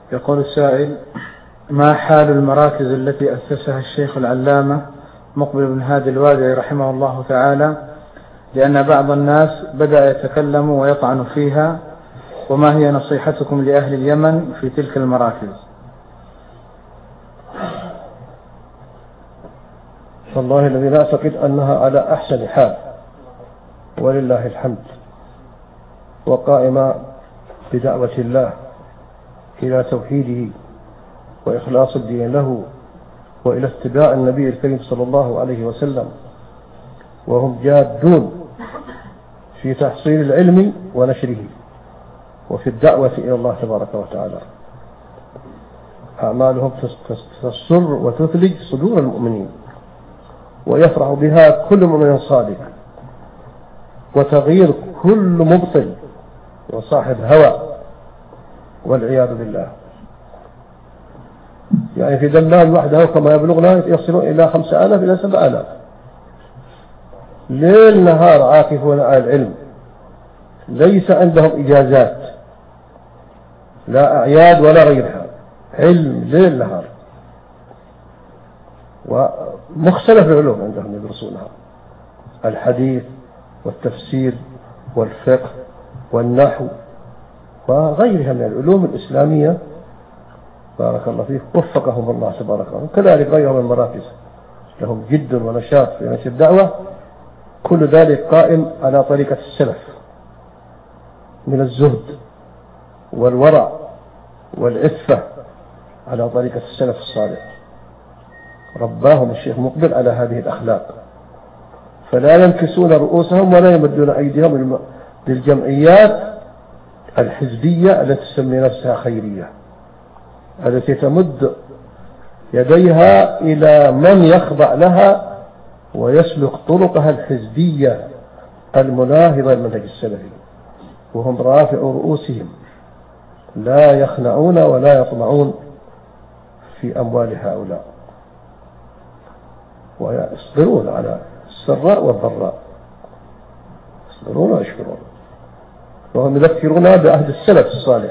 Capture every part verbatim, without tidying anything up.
يقول السائل: ما حال المراكز التي أسسها الشيخ العلامة مقبل بن هادي الوادعي رحمه الله تعالى، لأن بعض الناس بدأ يتكلم ويطعن فيها، وما هي نصيحتكم لأهل اليمن في تلك المراكز؟ والله الذي لا أعتقد أنها على أحسن حال، ولله الحمد، وقائمة بدعوة الله إلى توحيده وإخلاص الدين له وإلى اتباع النبي الكريم صلى الله عليه وسلم، وهم جادون في تحصيل العلم ونشره وفي الدعوة إلى الله تبارك وتعالى. أعمالهم تسر وتثلج صدور المؤمنين، ويفرح بها كل مؤمن صادق، وتغيير كل مبطل وصاحب هوى والعياذ بالله. يعني في دلال وحده كما يبلغنا يصلون إلى خمسة آلاف إلى سبع آلاف، ليل نهار عاكفون على العلم، ليس عندهم إجازات لا أعياد ولا غيرها، علم ليل نهار، ومختلف العلوم عندهم يدرسونها: الحديث والتفسير والفقه والنحو وغيرها من العلوم الإسلامية، بارك الله فيه، وفقهم الله تبارك وتعالى. كذلك غيرهم من المراكز لهم جد ونشاط في نشر الدعوة، كل ذلك قائم على طريقة السلف من الزهد والورع والعفة، على طريقة السلف الصالح. رباهم الشيخ مقبل على هذه الأخلاق، فلا ينكسون رؤوسهم ولا يمدون أيديهم للجمعيات الحزبية التي تسمي نفسها خيرية، التي تمد يديها إلى من يخضع لها ويسلك طرقها الحزبية المناهضة للمنهج السلفي، وهم رافع رؤوسهم لا يخنعون ولا يطمعون في أموال هؤلاء، ويصبرون على السراء والضراء، يصبرون ويشكرون، وهم يذكرون بعهد السلف الصالح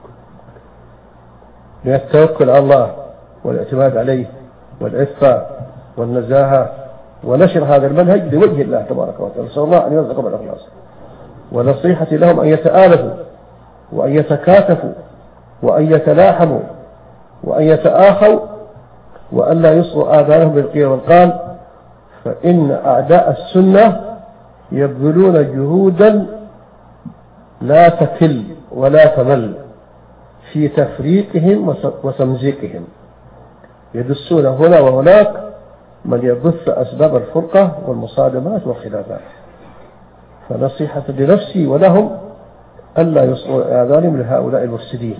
من التوكل على الله والاعتماد عليه والعفة والنزاهة، ونشر هذا المنهج لوجه الله تبارك وتعالى. نسأل الله أن يرزقهم الإخلاص. ونصيحتي لهم أن يتآلفوا وأن يتكاتفوا وأن يتلاحموا وأن يتآخوا، وأن لا يصغوا آذانهم بالقيل والقال، فإن أعداء السنة يبذلون جهودا لا تكل ولا تمل في تفريقهم وتمزيقهم، يدسون هنا وهناك من يبث أسباب الفرقة والمصادمات والخلافات. فنصيحة لنفسي ولهم ألا يصغوا آذانهم لهؤلاء المفسدين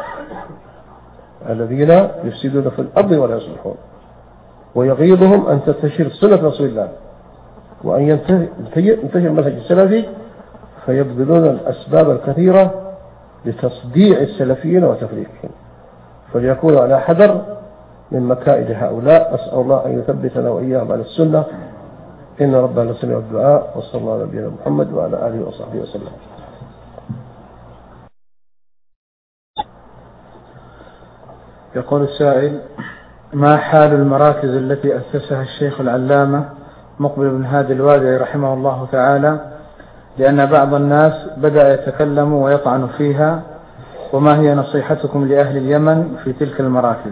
الذين يفسدون في الأرض ولا يصلحون، ويغيظهم أن تنتشر سنة رسول الله وأن ينتشر المنهج السلفي، فيبذلون الأسباب الكثيرة لتصديع السلفيين وتفريقهم، فليكونوا على حذر من مكائد هؤلاء. أسأل الله أن يثبتنا وإياهم على السنة، إن ربنا سميع الدعاء، وصلى الله على نبينا محمد وعلى آله وصحبه وسلم. يقول السائل: ما حال المراكز التي أسسها الشيخ العلامة مقبل بن هادي الوادعي رحمه الله تعالى، لأن بعض الناس بدأ يتكلم ويطعن فيها، وما هي نصيحتكم لأهل اليمن في تلك المراكز؟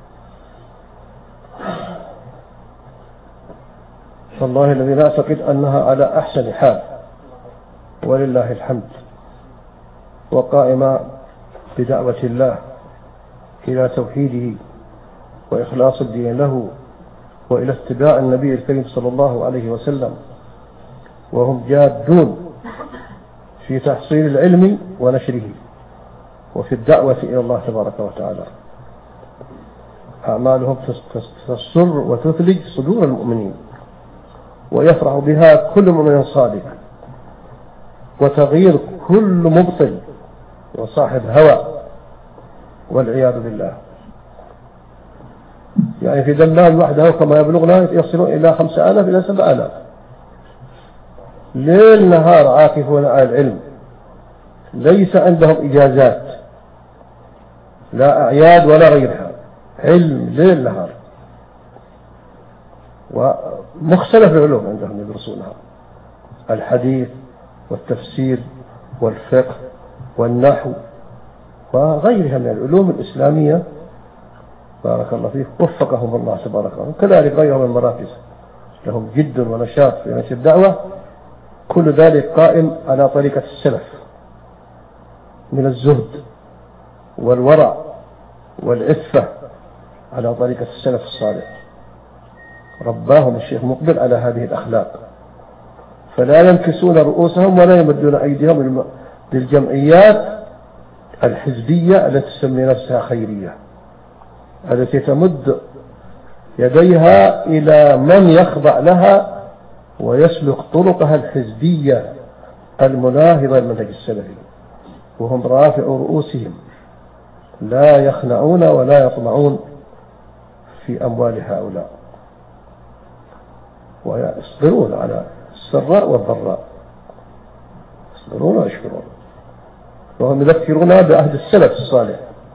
والله الذي لا أعتقد أنها على أحسن حال، ولله الحمد، وقائمة بدعوة الله إلى توحيده وإخلاص الدين له وإلى اتباع النبي الكريم صلى الله عليه وسلم، وهم جادون في تحصيل العلم ونشره وفي الدعوة إلى الله تبارك وتعالى. أعمالهم تسر وتثلج صدور المؤمنين، ويفرح بها كل مؤمن صادق، وتغيير كل مبطل وصاحب هوى والعياذ بالله. يعني في دلال وحده كما يبلغنا يصلون إلى خمسة آلاف إلى سبع آلاف، ليل نهار عاكفون على العلم، ليس عندهم إجازات لا أعياد ولا غيرها، علم ليل نهار، ومختلف العلوم عندهم يدرسونها، الحديث والتفسير والفقه والنحو وغيرها من العلوم الإسلامية. بارك الله فيك، وفقهم الله تبارك وتعالى. كذلك غيرهم من المراكز لهم جد ونشاط في نشر الدعوة، كل ذلك قائم على طريقة السلف من الزهد والورع والعفة، على طريقة السلف الصالح. رباهم الشيخ مقبل على هذه الأخلاق، فلا ينكسون رؤوسهم ولا يمدون أيديهم للجمعيات الحزبية التي تسمي نفسها خيرية، التي تمد يديها إلى من يخضع لها ويسلك طرقها الحزبية المناهضة للمنهج السلفي، وهم رافع رؤوسهم لا يخنعون ولا يطمعون في أموال هؤلاء، ويصبرون على السراء والضراء، يصبرون ويشكرون، وهم يذكرون بعهد السلف الصالح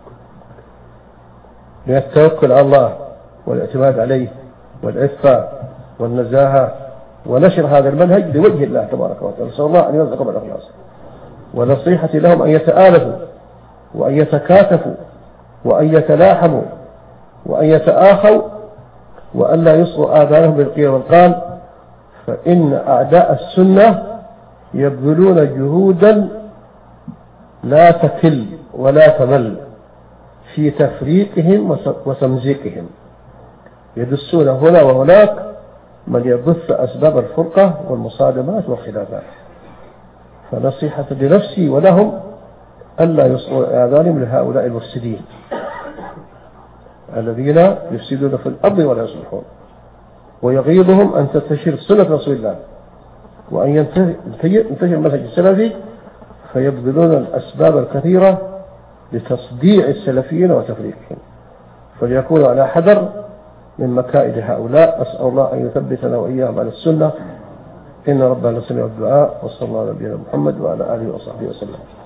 من التوكل على الله والاعتماد عليه والعفة والنزاهة، ونشر هذا المنهج لوجه الله تبارك وتعالى. نسأل الله أن يرزقهم الإخلاص، ونصيحتي لهم أن يتآلفوا وأن يتكاتفوا وأن يتلاحموا وأن يتآخوا، وأن لا يصغوا آذانهم بالقيل والقال، فإن أعداء السنة يبذلون جهودا لا تكل ولا تمل في تفريقهم وتمزيقهم، يدسون هنا وهناك من يبث أسباب الفرقة والمصادمات والخلافات. فنصيحة لنفسي ولهم ألا يصغوا آذانهم لهؤلاء المفسدين الذين يفسدون في الأرض ولا يصلحون، ويغيظهم أن تنتشر سنة رسول الله وأن ينتشر المنهج السلفي، فيبذلون الأسباب الكثيرة لتصديع السلفيين وتفريقهم، فليكونوا على حذر من مكائد هؤلاء. أسأل الله أن يثبتنا وإياهم على السنة، إن ربنا سميع الدعاء، وصلى الله على نبينا محمد وعلى آله وصحبه وسلم.